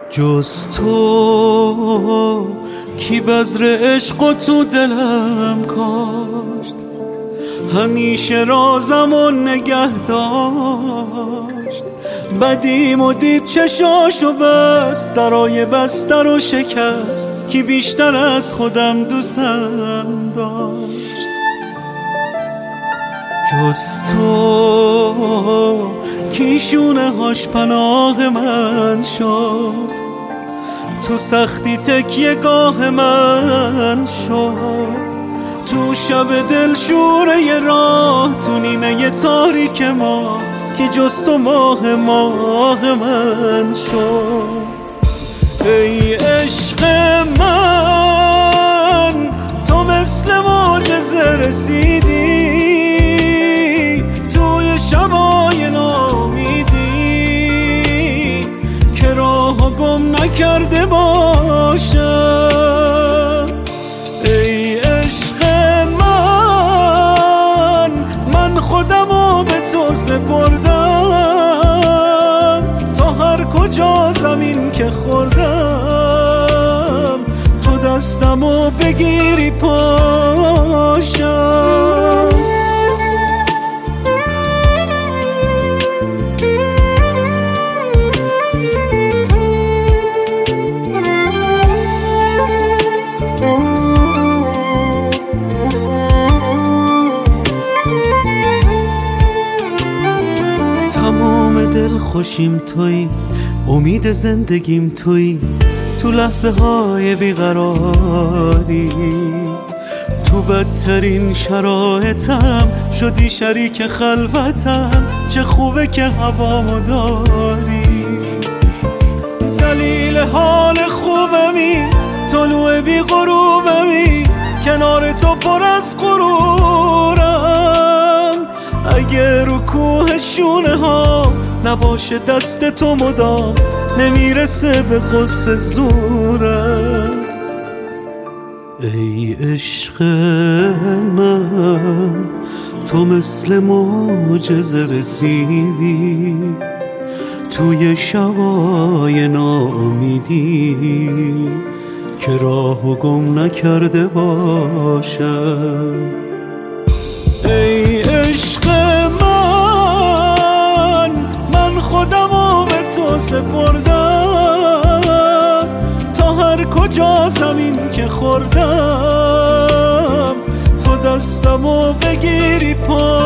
جز تو کی بذر عشق تو دلم کاشت، همیشه رازمو نگه داشت. بدیمو دید چشاشو بست، درای بسته رو شکست، کی بیشتر از خودم دوستم داشت. جز تو کی شونه هاش پناه من شد، تو سختی تکیه گاه من شد. تو شب دلشوره راه، تو نیمه تاریک ما، که جز تو ماه من شد. ای عشق من، تو مثل معجزه رسیدی توی شبای نامیدی، که راهو گم نکرده باشم. ای عشق من خودمو به تو سپردم، تا هر کجا زمین که خوردم، تو دستمو بگیری پاشم. تمام دل خوشیم توی، امید زندگیم توی، تو لحظه های بیقراری، تو بدترین شرایطم شدی شریک خلوتم. چه خوبه که هوامو داری، دلیل حال خوبمی، طلوع بی غروبمی، کنار تو پر از غرورم. اگه رو کوه شونه ها نباشه دست تو مدام، نمیرسه به قصه زورم. ای عشق من، تو مثل معجزه رسیدی توی شبای ناامیدی، که راهو گم نکرده باشم. ای عشق من خودمو به تو سپردم، تا هر کجا زمین که خوردم، تو دستمو بگیری پا